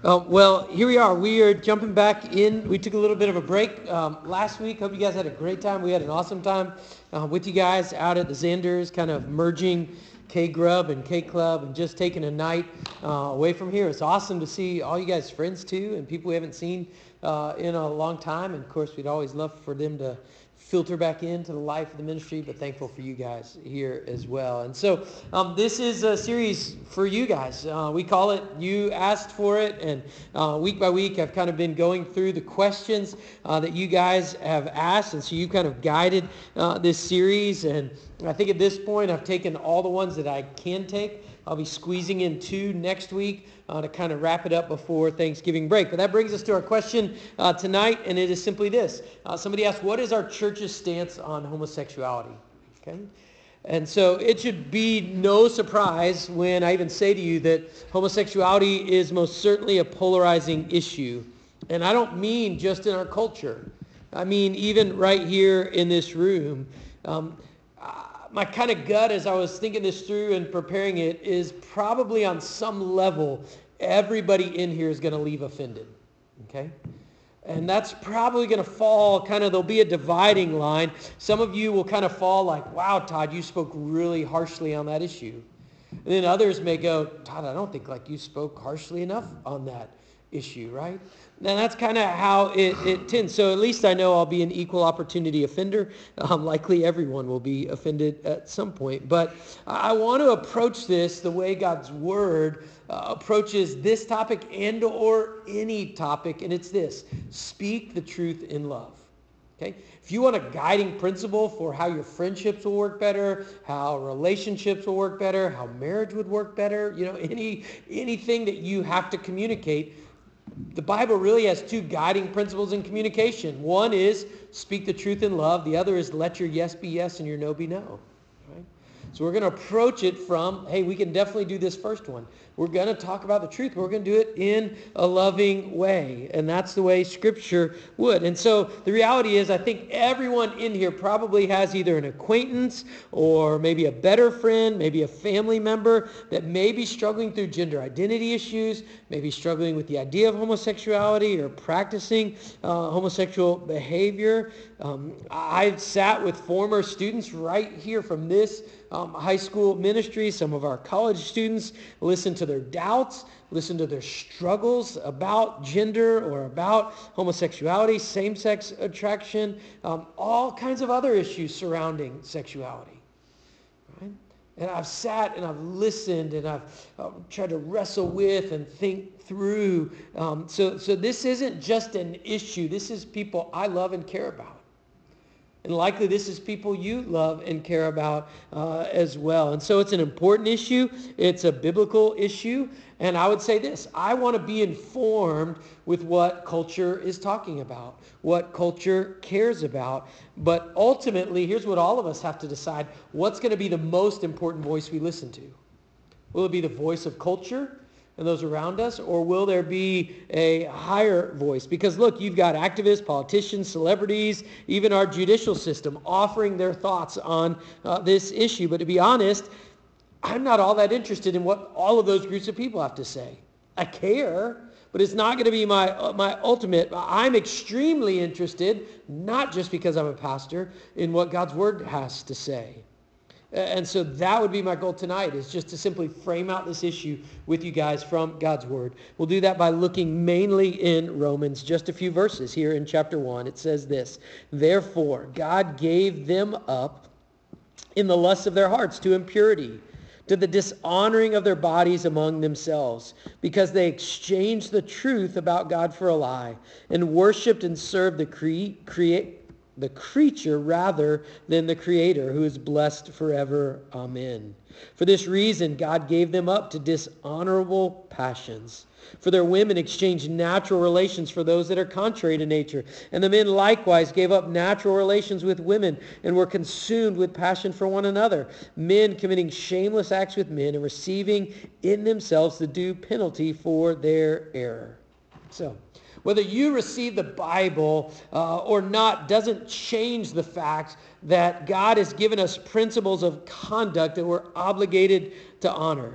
Well, here we are. We are jumping back in. We took a little bit of a break last week. Hope you guys had a great time. We had an awesome time with you guys out at the Zanders, kind of merging K-Grub and K-Club and just taking a night away from here. It's awesome to see all you guys' friends, too, and people we haven't seen in a long time. And, of course, we'd always love for them to filter back into the life of the ministry, but thankful for you guys here as well. And so this is a series for you guys. We call it You Asked For It, and week by week I've kind of been going through the questions that you guys have asked, and so you kind of guided this series, and I think at this point I've taken all the ones that I can take. I'll be squeezing in 2 next week to kind of wrap it up before Thanksgiving break. But that brings us to our question tonight, and it is simply this. Somebody asked, what is our church's stance on homosexuality? Okay. And so it should be no surprise when I even say to you that homosexuality is most certainly a polarizing issue. And I don't mean just in our culture. I mean even right here in this room. My kind of gut as I was thinking this through and preparing it is probably on some level, everybody in here is going to leave offended, okay? And that's probably going to fall there'll be a dividing line. Some of you will kind of fall like, wow, Todd, you spoke really harshly on that issue. And then others may go, Todd, I don't think you spoke harshly enough on that issue, right? And that's kind of how it tends. So at least I know I'll be an equal opportunity offender. Likely everyone will be offended at some point. But I want to approach this the way God's Word approaches this topic and or any topic, and it's this: speak the truth in love. Okay? If you want a guiding principle for how your friendships will work better, how relationships will work better, how marriage would work better, anything that you have to communicate, the Bible really has 2 guiding principles in communication. One is speak the truth in love. The other is let your yes be yes and your no be no. Right? So we're going to approach it from, hey, we can definitely do this first one. We're going to talk about the truth, but we're going to do it in a loving way. And that's the way Scripture would. And so the reality is I think everyone in here probably has either an acquaintance or maybe a better friend, maybe a family member that may be struggling through gender identity issues, maybe struggling with the idea of homosexuality or practicing homosexual behavior. I've sat with former students right here from this high school ministry, some of our college students, listen to their doubts, listen to their struggles about gender or about homosexuality, same-sex attraction, all kinds of other issues surrounding sexuality. Right? And I've sat and I've listened and I've tried to wrestle with and think through. So this isn't just an issue. This is people I love and care about. And likely this is people you love and care about as well. And so it's an important issue. It's a biblical issue. And I would say this: I want to be informed with what culture is talking about, what culture cares about. But ultimately, here's what all of us have to decide: what's going to be the most important voice we listen to? Will it be the voice of culture and those around us, or will there be a higher voice? Because look, you've got activists, politicians, celebrities, even our judicial system offering their thoughts on this issue. But to be honest, I'm not all that interested in what all of those groups of people have to say. I care, but it's not going to be my ultimate. I'm extremely interested, not just because I'm a pastor, in what God's Word has to say. And so that would be my goal tonight, is just to simply frame out this issue with you guys from God's Word. We'll do that by looking mainly in Romans, just a few verses here in chapter 1. It says this: Therefore, God gave them up in the lusts of their hearts to impurity, to the dishonoring of their bodies among themselves, because they exchanged the truth about God for a lie, and worshipped and served the creature rather than the Creator, who is blessed forever. Amen. For this reason, God gave them up to dishonorable passions. For their women exchanged natural relations for those that are contrary to nature. And the men likewise gave up natural relations with women and were consumed with passion for one another, men committing shameless acts with men and receiving in themselves the due penalty for their error. So, whether you receive the Bible or not doesn't change the fact that God has given us principles of conduct that we're obligated to honor.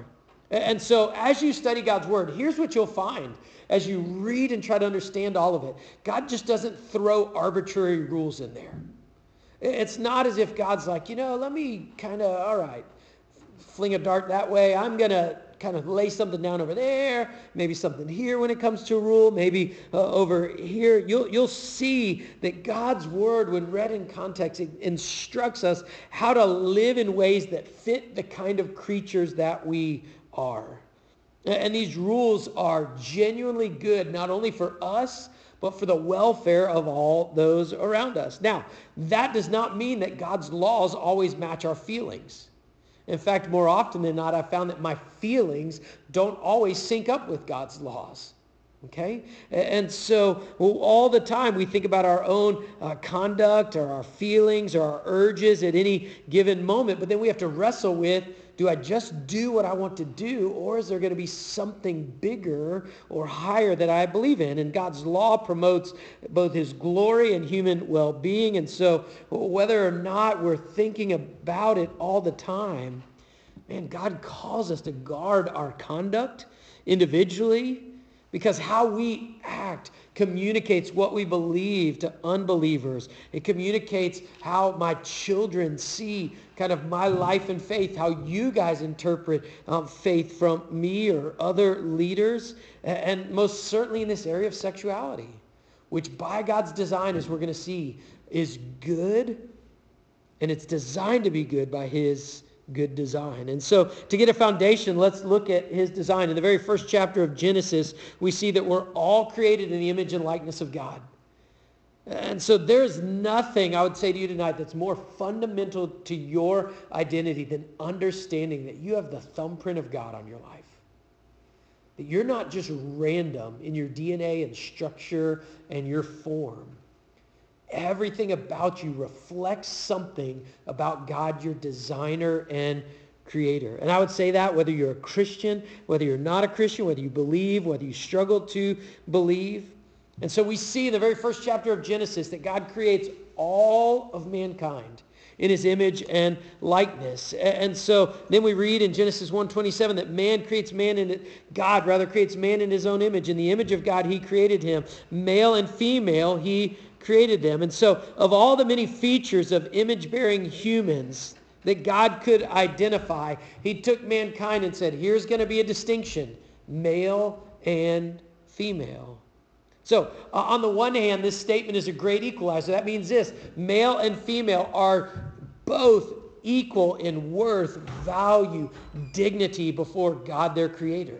And so as you study God's word, here's what you'll find as you read and try to understand all of it. God just doesn't throw arbitrary rules in there. It's not as if God's like, let me kind of, all right, fling a dart that way. I'm going to kind of lay something down over there, maybe something here when it comes to a rule, maybe over here. You'll see that God's word, when read in context, it instructs us how to live in ways that fit the kind of creatures that we are. And these rules are genuinely good, not only for us, but for the welfare of all those around us. Now, that does not mean that God's laws always match our feelings. In fact, more often than not, I've found that my feelings don't always sync up with God's laws. Okay? And so all the time we think about our own conduct or our feelings or our urges at any given moment, but then we have to wrestle with, do I just do what I want to do, or is there going to be something bigger or higher that I believe in? And God's law promotes both his glory and human well-being. And so whether or not we're thinking about it all the time, man, God calls us to guard our conduct individually, because how we act communicates what we believe to unbelievers. It communicates how my children see kind of my life and faith, how you guys interpret faith from me or other leaders, and most certainly in this area of sexuality, which by God's design, as we're going to see, is good, and it's designed to be good by his good design. And so to get a foundation, let's look at his design. In the very first chapter of Genesis, we see that we're all created in the image and likeness of God. And so there's nothing, I would say to you tonight, that's more fundamental to your identity than understanding that you have the thumbprint of God on your life. That you're not just random in your DNA and structure and your form. Everything about you reflects something about God, your designer and creator. And I would say that whether you're a Christian, whether you're not a Christian, whether you believe, whether you struggle to believe. And so we see in the very first chapter of Genesis that God creates all of mankind in his image and likeness. And so then we read in Genesis 1:27 that God creates man in his own image. In the image of God, he created him. Male and female, he created them. And so of all the many features of image-bearing humans that God could identify, he took mankind and said, here's going to be a distinction, male and female. So on the one hand, this statement is a great equalizer. That means this: male and female are both equal in worth, value, dignity before God, their creator.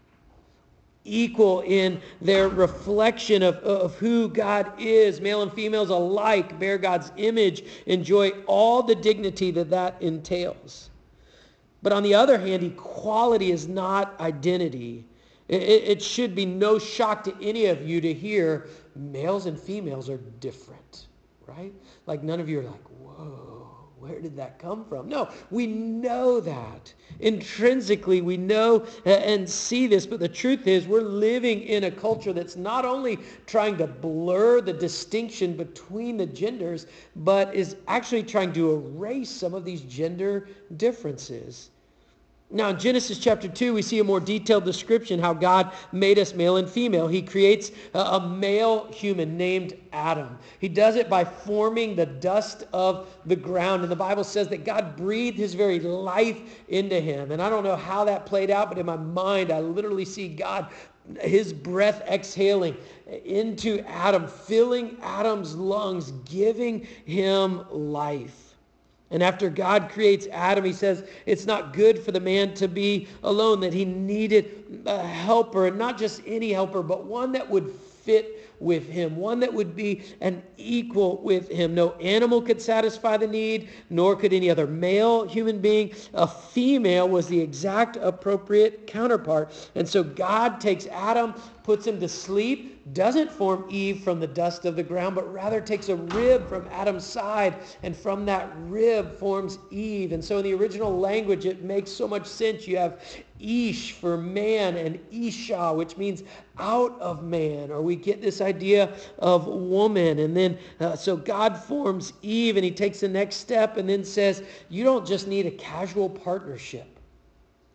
Equal in their reflection of who God is. Male and females alike bear God's image, enjoy all the dignity that entails. But on the other hand, equality is not identity. It should be no shock to any of you to hear males and females are different, right? Like none of you are like, whoa, where did that come from? No, we know that. Intrinsically, we know and see this, but the truth is we're living in a culture that's not only trying to blur the distinction between the genders, but is actually trying to erase some of these gender differences. Now, in Genesis chapter 2, we see a more detailed description how God made us male and female. He creates a male human named Adam. He does it by forming the dust of the ground. And the Bible says that God breathed his very life into him. And I don't know how that played out, but in my mind, I literally see God, his breath exhaling into Adam, filling Adam's lungs, giving him life. And after God creates Adam, he says it's not good for the man to be alone, that he needed a helper, and not just any helper, but one that would fit with him, one that would be an equal with him. No animal could satisfy the need, nor could any other male human being. A female was the exact appropriate counterpart. And so God takes Adam, puts him to sleep, doesn't form Eve from the dust of the ground, but rather takes a rib from Adam's side, and from that rib forms Eve. And so in the original language, it makes so much sense. You have Ish for man and Isha, which means out of man, or we get this idea of woman. And then so God forms Eve, and he takes the next step and then says, you don't just need a casual partnership.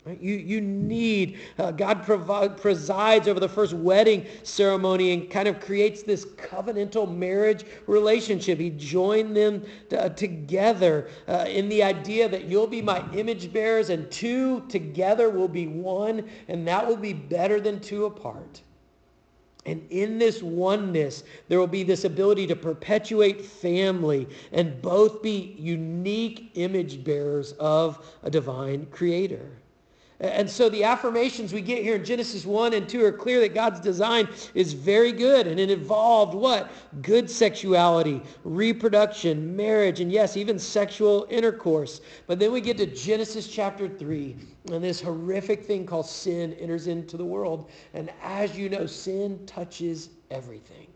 Right? You need, God presides over the first wedding ceremony and kind of creates this covenantal marriage relationship. He joined them together in the idea that you'll be my image bearers and two together will be one, and that will be better than two apart. And in this oneness, there will be this ability to perpetuate family and both be unique image bearers of a divine creator. And so the affirmations we get here in Genesis 1 and 2 are clear that God's design is very good. And it involved what? Good sexuality, reproduction, marriage, and yes, even sexual intercourse. But then we get to Genesis chapter 3, and this horrific thing called sin enters into the world. And as you know, sin touches everything.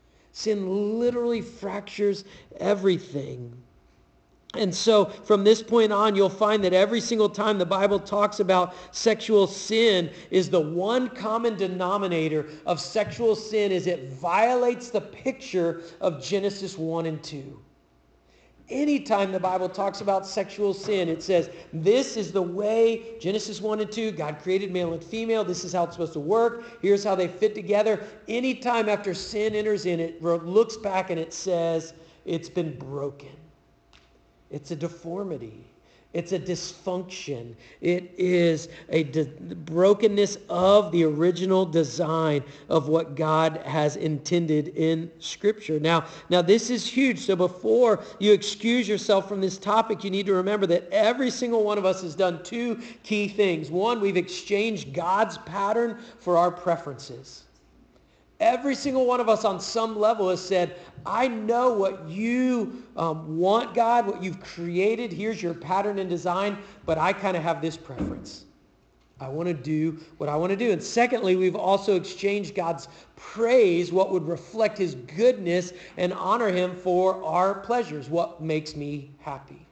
Sin literally fractures everything. And so from this point on, you'll find that every single time the Bible talks about sexual sin is the one common denominator of sexual sin is it violates the picture of Genesis 1 and 2. Anytime the Bible talks about sexual sin, it says, this is the way, Genesis 1 and 2, God created male and female. This is how it's supposed to work. Here's how they fit together. Anytime after sin enters in, it looks back and it says, it's been broken. It's a deformity. It's a dysfunction. It is a brokenness of the original design of what God has intended in Scripture. Now this is huge. So before you excuse yourself from this topic, you need to remember that every single one of us has done two key things. One, we've exchanged God's pattern for our preferences. Every single one of us on some level has said, I know what you want, God, what you've created. Here's your pattern and design, but I kind of have this preference. I want to do what I want to do. And secondly, we've also exchanged God's praise, what would reflect his goodness and honor him for our pleasures, what makes me happy.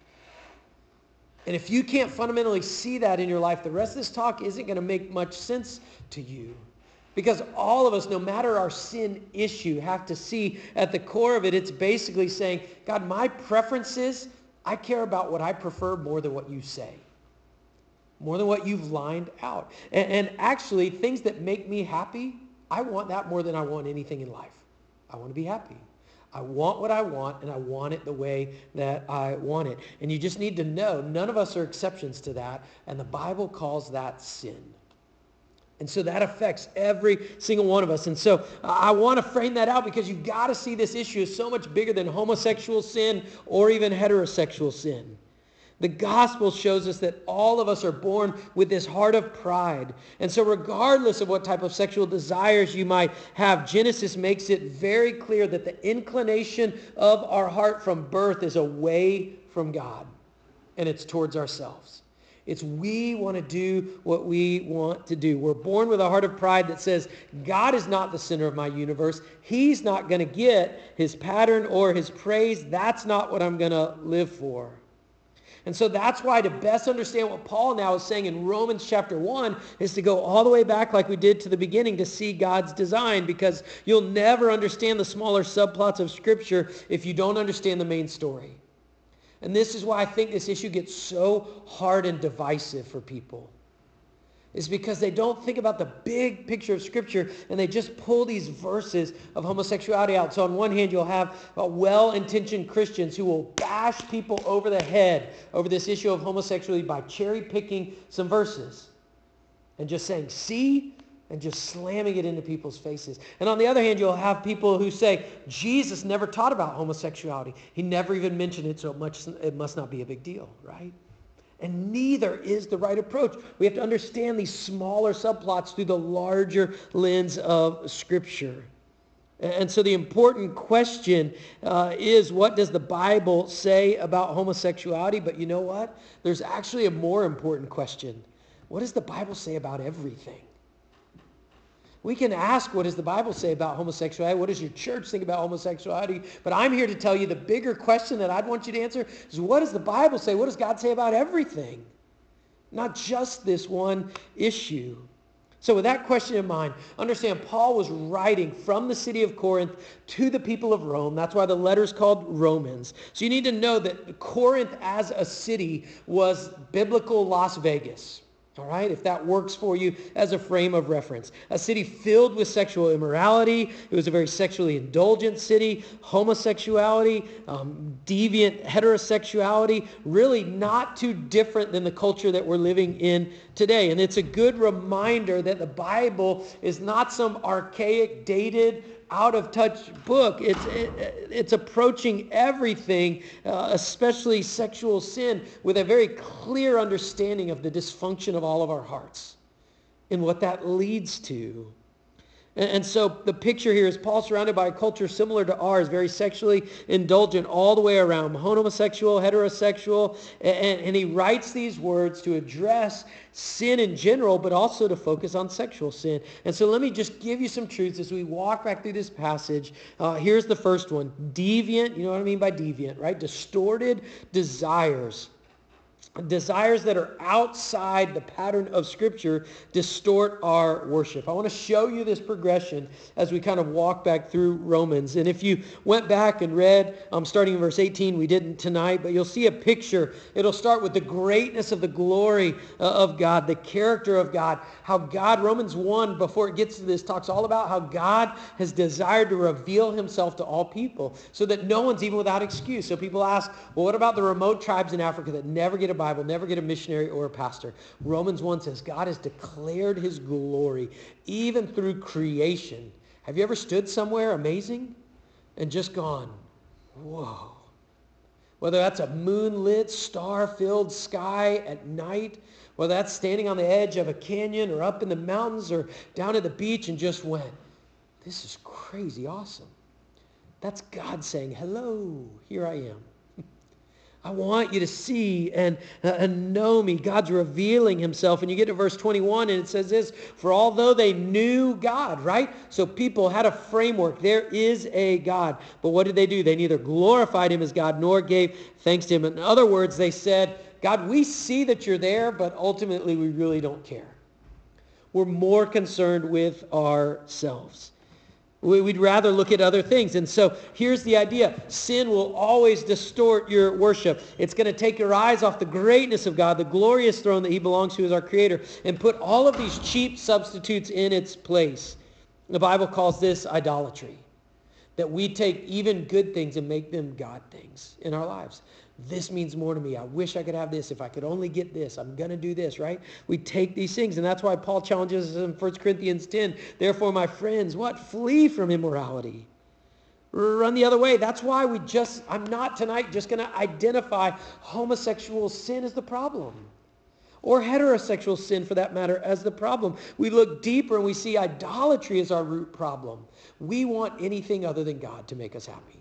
And if you can't fundamentally see that in your life, the rest of this talk isn't going to make much sense to you. Because all of us, no matter our sin issue, have to see at the core of it, it's basically saying, God, my preferences, I care about what I prefer more than what you say. More than what you've lined out. And actually, things that make me happy, I want that more than I want anything in life. I want to be happy. I want what I want, and I want it the way that I want it. And you just need to know, none of us are exceptions to that, and the Bible calls that sin. And so that affects every single one of us. And so I want to frame that out because you've got to see this issue is so much bigger than homosexual sin or even heterosexual sin. The gospel shows us that all of us are born with this heart of pride. And so regardless of what type of sexual desires you might have, Genesis makes it very clear that the inclination of our heart from birth is away from God. And it's towards ourselves. It's we want to do what we want to do. We're born with a heart of pride that says, God is not the center of my universe. He's not going to get his pattern or his praise. That's not what I'm going to live for. And so that's why to best understand what Paul now is saying in Romans chapter 1 is to go all the way back like we did to the beginning to see God's design, because you'll never understand the smaller subplots of Scripture if you don't understand the main story. And this is why I think this issue gets so hard and divisive for people. It's because they don't think about the big picture of Scripture and they just pull these verses of homosexuality out. So on one hand, you'll have well-intentioned Christians who will bash people over the head over this issue of homosexuality by cherry-picking some verses and just saying, see? And just slamming it into people's faces. And on the other hand, you'll have people who say, Jesus never taught about homosexuality. He never even mentioned it, so it must not be a big deal, right? And neither is the right approach. We have to understand these smaller subplots through the larger lens of Scripture. And so the important question is, what does the Bible say about homosexuality? But you know what? There's actually a more important question. What does the Bible say about everything? We can ask, what does the Bible say about homosexuality? What does your church think about homosexuality? But I'm here to tell you the bigger question that I'd want you to answer is, what does the Bible say? What does God say about everything? Not just this one issue. So with that question in mind, understand Paul was writing from the city of Corinth to the people of Rome. That's why the letter's called Romans. So you need to know that Corinth as a city was biblical Las Vegas. All right, if that works for you as a frame of reference. A city filled with sexual immorality. It was a very sexually indulgent city. Homosexuality, deviant heterosexuality, really not too different than the culture that we're living in today. And it's a good reminder that the Bible is not some archaic, dated, out-of-touch book. It's approaching everything, especially sexual sin, with a very clear understanding of the dysfunction of all of our hearts and what that leads to. And so the picture here is Paul surrounded by a culture similar to ours, very sexually indulgent all the way around, homosexual, heterosexual, and he writes these words to address sin in general, but also to focus on sexual sin. And so let me just give you some truths as we walk back through this passage. Here's the first one. Deviant, you know what I mean by deviant, right? Distorted desires. Desires that are outside the pattern of Scripture distort our worship. I want to show you this progression as we kind of walk back through Romans. And if you went back and read, starting in verse 18, we didn't tonight, but you'll see a picture. It'll start with the greatness of the glory of God, the character of God, how God, Romans 1, before it gets to this, talks all about how God has desired to reveal himself to all people so that no one's even without excuse. So people ask, well, what about the remote tribes in Africa that never get a Bible, never get a missionary or a pastor? Romans 1 says God has declared his glory even through creation. Have you ever stood somewhere amazing and just gone, whoa? Whether that's a moonlit, star-filled sky at night, whether that's standing on the edge of a canyon or up in the mountains or down at the beach and just went, this is crazy awesome. That's God saying, hello, here I am. I want you to see and know me. God's revealing himself. And you get to verse 21 and it says this, for although they knew God, right? So people had a framework. There is a God. But what did they do? They neither glorified him as God nor gave thanks to him. In other words, they said, God, we see that you're there, but ultimately we really don't care. We're more concerned with ourselves. We'd rather look at other things. And so here's the idea. Sin will always distort your worship. It's going to take your eyes off the greatness of God, the glorious throne that he belongs to as our creator, and put all of these cheap substitutes in its place. The Bible calls this idolatry. That we take even good things and make them God things in our lives. This means more to me. I wish I could have this. If I could only get this, I'm going to do this, right? We take these things, and that's why Paul challenges us in 1 Corinthians 10. Therefore, my friends, what? Flee from immorality. Run the other way. That's why I'm not tonight just going to identify homosexual sin as the problem. Or heterosexual sin, for that matter, as the problem. We look deeper and we see idolatry as our root problem. We want anything other than God to make us happy.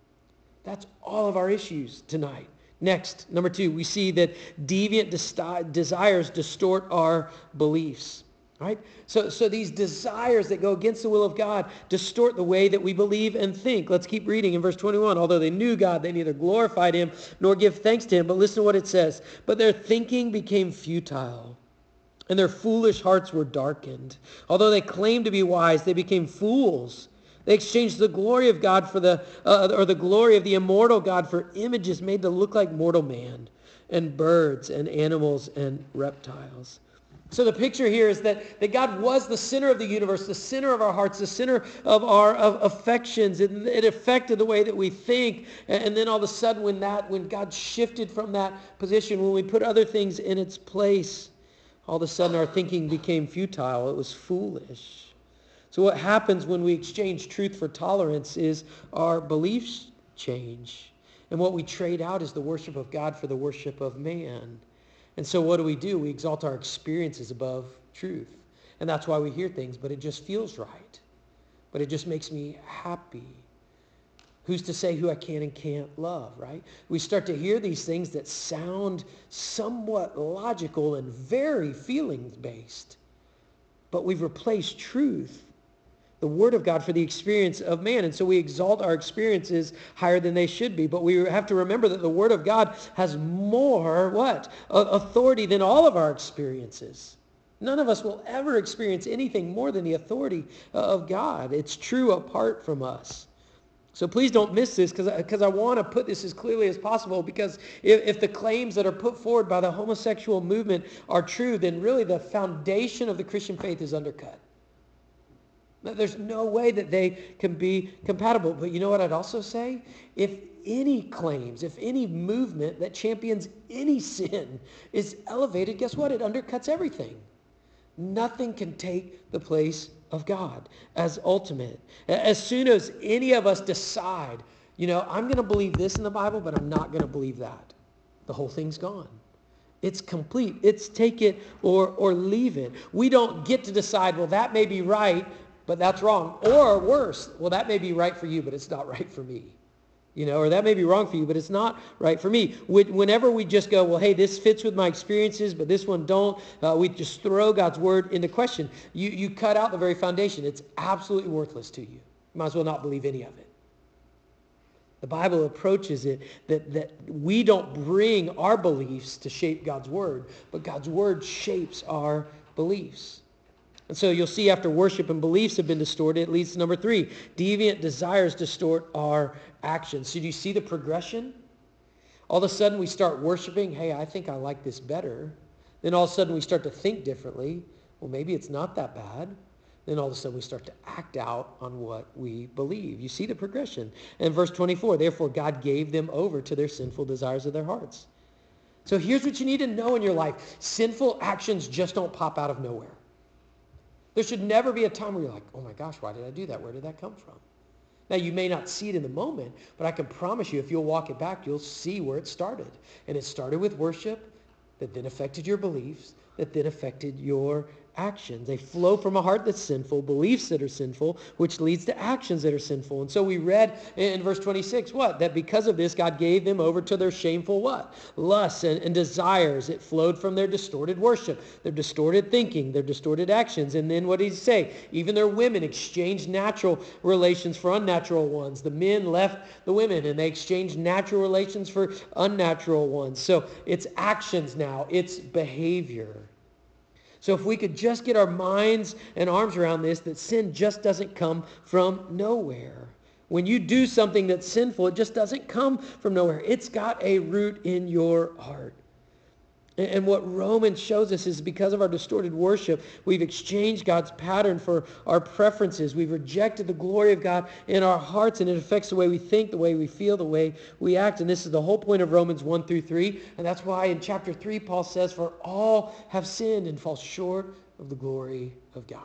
That's all of our issues tonight. Next, number 2, we see that deviant desires distort our beliefs. Right? So these desires that go against the will of God distort the way that we believe and think. Let's keep reading in verse 21. Although they knew God, they neither glorified him nor give thanks to him. But listen to what it says. But their thinking became futile, and their foolish hearts were darkened. Although they claimed to be wise, they became fools. They exchanged the glory of God for the glory of the immortal God for images made to look like mortal man, and birds and animals and reptiles. So the picture here is that God was the center of the universe, the center of our hearts, the center of our affections. It affected the way that we think. And then all of a sudden when God shifted from that position, when we put other things in its place, all of a sudden our thinking became futile. It was foolish. So what happens when we exchange truth for tolerance is our beliefs change. And what we trade out is the worship of God for the worship of man. And so what do? We exalt our experiences above truth. And that's why we hear things, but it just feels right. But it just makes me happy. Who's to say who I can and can't love, right? We start to hear these things that sound somewhat logical and very feelings-based. But we've replaced truth, the Word of God, for the experience of man. And so we exalt our experiences higher than they should be. But we have to remember that the Word of God has more, authority than all of our experiences. None of us will ever experience anything more than the authority of God. It's true apart from us. So please don't miss this, because I want to put this as clearly as possible, because if the claims that are put forward by the homosexual movement are true, then really the foundation of the Christian faith is undercut. There's no way that they can be compatible. But you know what I'd also say? If any claims, if any movement that champions any sin is elevated, guess what? It undercuts everything. Nothing can take the place of God as ultimate. As soon as any of us decide, I'm going to believe this in the Bible, but I'm not going to believe that, the whole thing's gone. It's complete. It's take it or leave it. We don't get to decide, well, that may be right, but that's wrong. Or worse, well, that may be right for you, but it's not right for me. Or that may be wrong for you, but it's not right for me. Whenever we just go, well, hey, this fits with my experiences, but this one don't, we just throw God's word into question. You cut out the very foundation. It's absolutely worthless to you. You might as well not believe any of it. The Bible approaches it that we don't bring our beliefs to shape God's word, but God's word shapes our beliefs. And so you'll see after worship and beliefs have been distorted, it leads to number 3. Deviant desires distort our actions. So do you see the progression? All of a sudden we start worshiping, hey, I think I like this better. Then all of a sudden we start to think differently. Well, maybe it's not that bad. Then all of a sudden we start to act out on what we believe. You see the progression. And verse 24, therefore God gave them over to their sinful desires of their hearts. So here's what you need to know in your life. Sinful actions just don't pop out of nowhere. There should never be a time where you're like, oh my gosh, why did I do that? Where did that come from? Now, you may not see it in the moment, but I can promise you, if you'll walk it back, you'll see where it started. And it started with worship that then affected your beliefs, that then affected your actions. They flow from a heart that's sinful, beliefs that are sinful, which leads to actions that are sinful. And so we read in verse 26, what? That because of this, God gave them over to their shameful what? Lusts and desires. It flowed from their distorted worship, their distorted thinking, their distorted actions. And then what did he say? Even their women exchanged natural relations for unnatural ones. The men left the women and they exchanged natural relations for unnatural ones. So it's actions now. It's behavior. So if we could just get our minds and arms around this, that sin just doesn't come from nowhere. When you do something that's sinful, it just doesn't come from nowhere. It's got a root in your heart. And what Romans shows us is because of our distorted worship, we've exchanged God's pattern for our preferences. We've rejected the glory of God in our hearts, and it affects the way we think, the way we feel, the way we act. And this is the whole point of Romans 1 through 3. And that's why in chapter 3, Paul says, for all have sinned and fall short of the glory of God.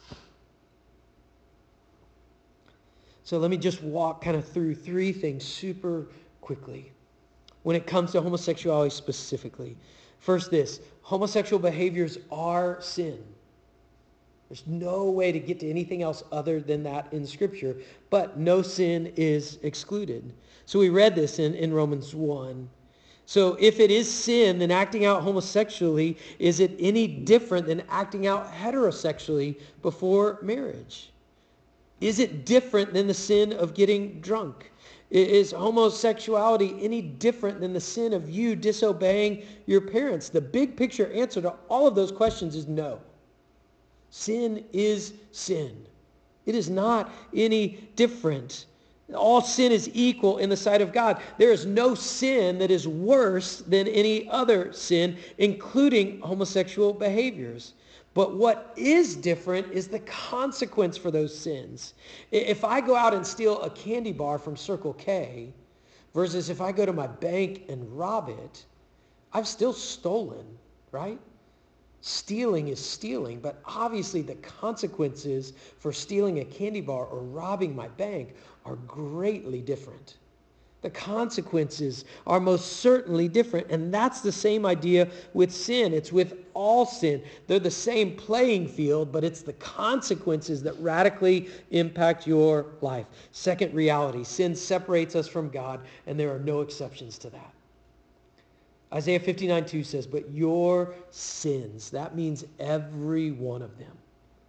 So let me just walk kind of through 3 things super quickly when it comes to homosexuality specifically. First this, homosexual behaviors are sin. There's no way to get to anything else other than that in Scripture, but no sin is excluded. So we read this in Romans 1. So if it is sin, then acting out homosexually, is it any different than acting out heterosexually before marriage? Is it different than the sin of getting drunk? Is homosexuality any different than the sin of you disobeying your parents? The big picture answer to all of those questions is no. Sin is sin. It is not any different. All sin is equal in the sight of God. There is no sin that is worse than any other sin, including homosexual behaviors. But what is different is the consequence for those sins. If I go out and steal a candy bar from Circle K versus if I go to my bank and rob it, I've still stolen, right? Stealing is stealing, but obviously the consequences for stealing a candy bar or robbing my bank are greatly different. The consequences are most certainly different. And that's the same idea with sin. It's with all sin. They're the same playing field, but it's the consequences that radically impact your life. Second reality, sin separates us from God, and there are no exceptions to that. Isaiah 59:2 says, but your sins, that means every one of them,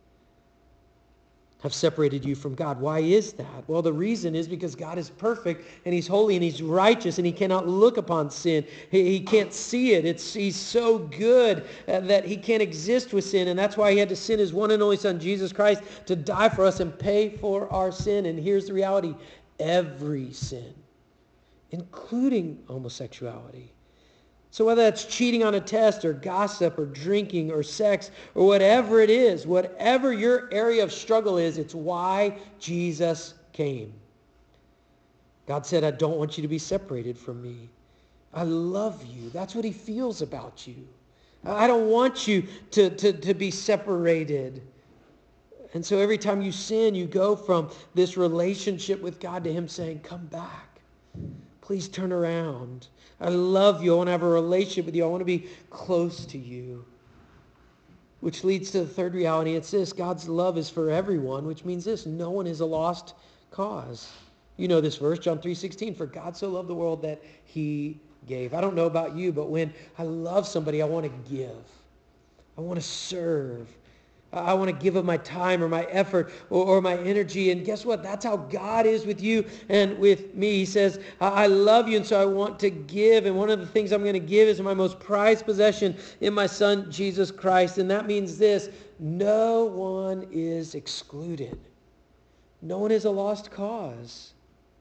have separated you from God. Why is that? Well, the reason is because God is perfect and he's holy and he's righteous and he cannot look upon sin. He can't see it. He's so good that he can't exist with sin. And that's why he had to send his one and only son, Jesus Christ, to die for us and pay for our sin. And here's the reality. every sin, including homosexuality. So whether that's cheating on a test or gossip or drinking or sex or whatever it is, whatever your area of struggle is, it's why Jesus came. God said, I don't want you to be separated from me. I love you. That's what he feels about you. I don't want you to be separated. And so every time you sin, you go from this relationship with God to him saying, come back. Please turn around. I love you. I want to have a relationship with you. I want to be close to you. Which leads to the third reality. It's this: God's love is for everyone, which means this: no one is a lost cause. You know this verse, John 3:16, for God so loved the world that he gave. I don't know about you, but when I love somebody, I want to give. I want to serve. I want to give of my time or my effort or my energy. And guess what? That's how God is with you and with me. He says, I love you, and so I want to give. And one of the things I'm going to give is my most prized possession in my son, Jesus Christ. And that means this: no one is excluded. No one is a lost cause.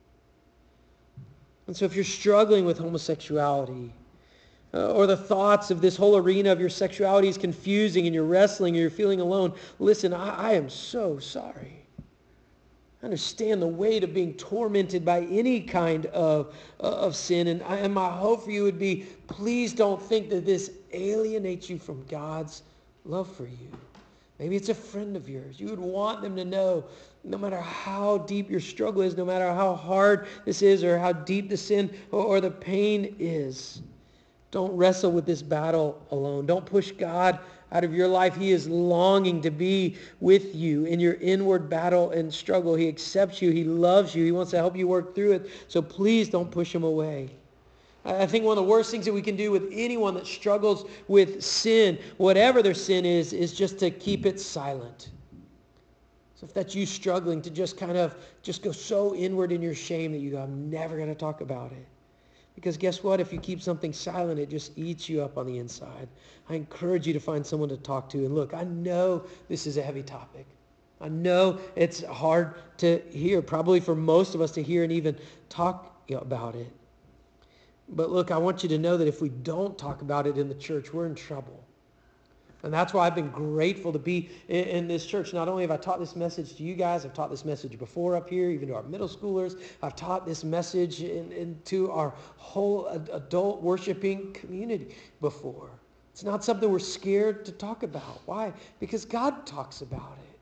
And so if you're struggling with homosexuality, or the thoughts of this whole arena of your sexuality is confusing and you're wrestling and you're feeling alone, listen, I am so sorry. I understand the weight of being tormented by any kind of sin. And my hope for you would be, please don't think that this alienates you from God's love for you. Maybe it's a friend of yours. You would want them to know, no matter how deep your struggle is, no matter how hard this is or how deep the sin or the pain is, don't wrestle with this battle alone. Don't push God out of your life. He is longing to be with you in your inward battle and struggle. He accepts you. He loves you. He wants to help you work through it. So please don't push him away. I think one of the worst things that we can do with anyone that struggles with sin, whatever their sin is just to keep it silent. So if that's you struggling, to just go so inward in your shame that you go, I'm never going to talk about it. Because guess what? If you keep something silent, it just eats you up on the inside. I encourage you to find someone to talk to. And look, I know this is a heavy topic. I know it's hard to hear, probably for most of us to hear and even talk about it. But look, I want you to know that if we don't talk about it in the church, we're in trouble. And that's why I've been grateful to be in this church. Not only have I taught this message to you guys, I've taught this message before up here, even to our middle schoolers. I've taught this message into our whole adult worshiping community before. It's not something we're scared to talk about. Why? Because God talks about it.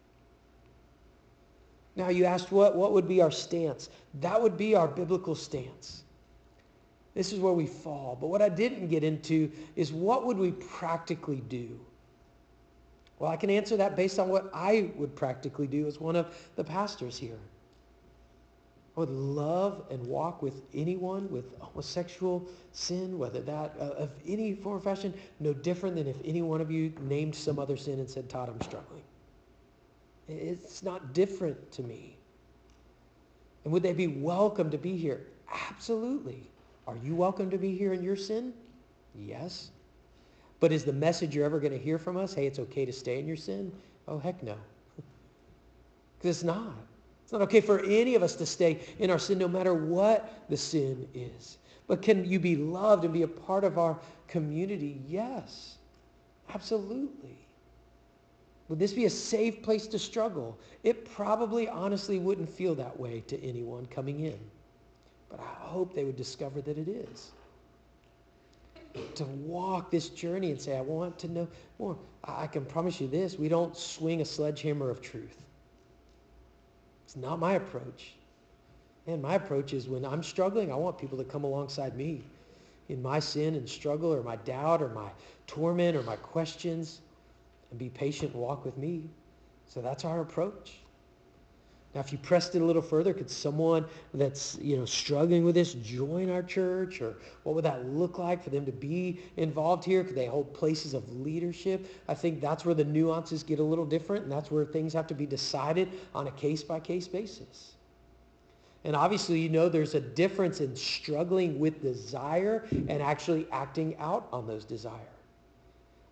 Now you asked what would be our stance? That would be our biblical stance. This is where we fall. But what I didn't get into is what would we practically do? Well, I can answer that based on what I would practically do as one of the pastors here. I would love and walk with anyone with homosexual sin, whether that of any form or fashion, no different than if any one of you named some other sin and said, Todd, I'm struggling. It's not different to me. And would they be welcome to be here? Absolutely. Are you welcome to be here in your sin? Yes. But is the message you're ever going to hear from us, hey, it's okay to stay in your sin? Oh, heck no. Because it's not. It's not okay for any of us to stay in our sin no matter what the sin is. But can you be loved and be a part of our community? Yes, absolutely. Would this be a safe place to struggle? It probably honestly wouldn't feel that way to anyone coming in. But I hope they would discover that it is. To walk this journey and say, I want to know more. I can promise you this, we don't swing a sledgehammer of truth. It's not my approach. And my approach is when I'm struggling, I want people to come alongside me in my sin and struggle or my doubt or my torment or my questions and be patient and walk with me. So that's our approach. Now, if you pressed it a little further, could someone that's struggling with this join our church? Or what would that look like for them to be involved here? Could they hold places of leadership? I think that's where the nuances get a little different, and that's where things have to be decided on a case-by-case basis. And obviously, there's a difference in struggling with desire and actually acting out on those desires.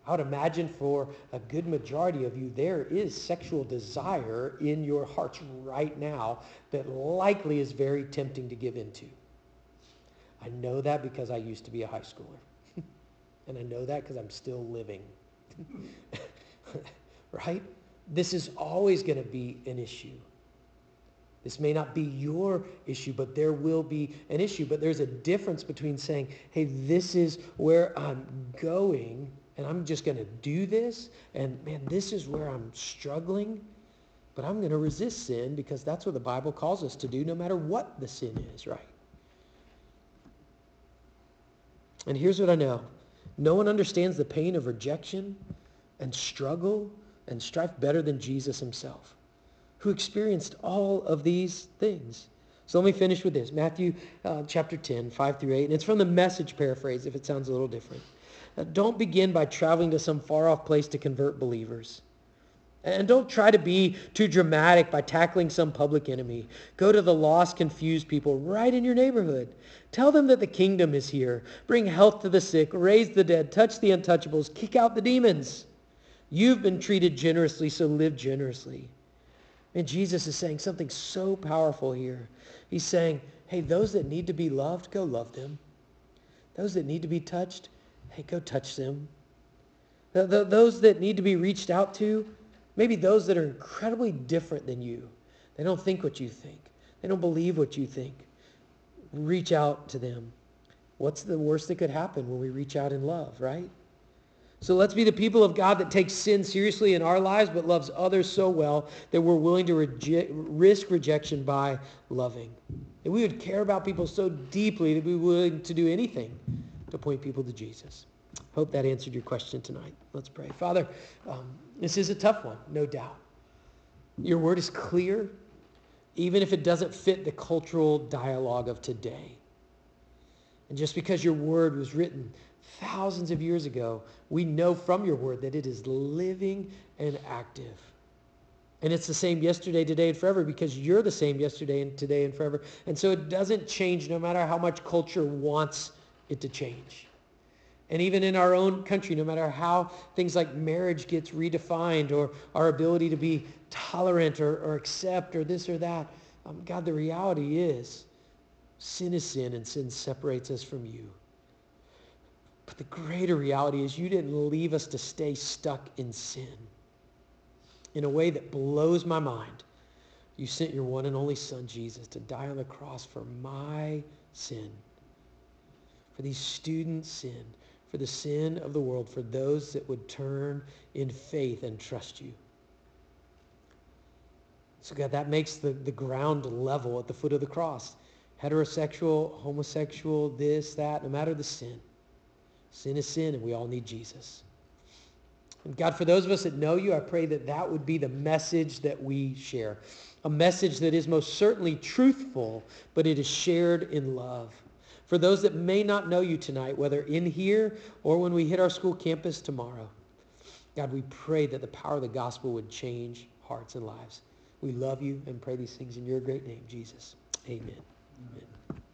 I would imagine for a good majority of you, there is sexual desire in your hearts right now that likely is very tempting to give into. I know that because I used to be a high schooler. And I know that because I'm still living. Right? This is always going to be an issue. This may not be your issue, but there will be an issue. But there's a difference between saying, hey, this is where I'm going, and I'm just going to do this, and man, this is where I'm struggling, but I'm going to resist sin because that's what the Bible calls us to do no matter what the sin is, right? And here's what I know. No one understands the pain of rejection and struggle and strife better than Jesus himself, who experienced all of these things. So let me finish with this. Matthew chapter 10, 5 through 8. And it's from the Message paraphrase if it sounds a little different. Don't begin by traveling to some far-off place to convert believers. And don't try to be too dramatic by tackling some public enemy. Go to the lost, confused people right in your neighborhood. Tell them that the kingdom is here. Bring health to the sick, raise the dead, touch the untouchables, kick out the demons. You've been treated generously, so live generously. And Jesus is saying something so powerful here. He's saying, hey, those that need to be loved, go love them. Those that need to be touched, hey, go touch them. Those that need to be reached out to, maybe those that are incredibly different than you. They don't think what you think. They don't believe what you think. Reach out to them. What's the worst that could happen when we reach out in love, right? So let's be the people of God that takes sin seriously in our lives, but loves others so well that we're willing to risk rejection by loving. That we would care about people so deeply that we would be willing to do anything to point people to Jesus. Hope that answered your question tonight. Let's pray. Father, this is a tough one, no doubt. Your word is clear, even if it doesn't fit the cultural dialogue of today. And just because your word was written thousands of years ago, we know from your word that it is living and active. And it's the same yesterday, today, and forever because you're the same yesterday and today and forever. And so it doesn't change no matter how much culture wants it to change. And even in our own country, no matter how things like marriage gets redefined or our ability to be tolerant or accept or this or that, God, the reality is sin is sin and sin separates us from you. But the greater reality is you didn't leave us to stay stuck in sin. In a way that blows my mind, you sent your one and only Son, Jesus, to die on the cross for my sin, for these students' sin, for the sin of the world, for those that would turn in faith and trust you. So God, that makes the ground level at the foot of the cross. Heterosexual, homosexual, this, that, no matter the sin. Sin is sin, and we all need Jesus. And God, for those of us that know you, I pray that that would be the message that we share. A message that is most certainly truthful, but it is shared in love. For those that may not know you tonight, whether in here or when we hit our school campus tomorrow, God, we pray that the power of the gospel would change hearts and lives. We love you and pray these things in your great name, Jesus. Amen. Amen.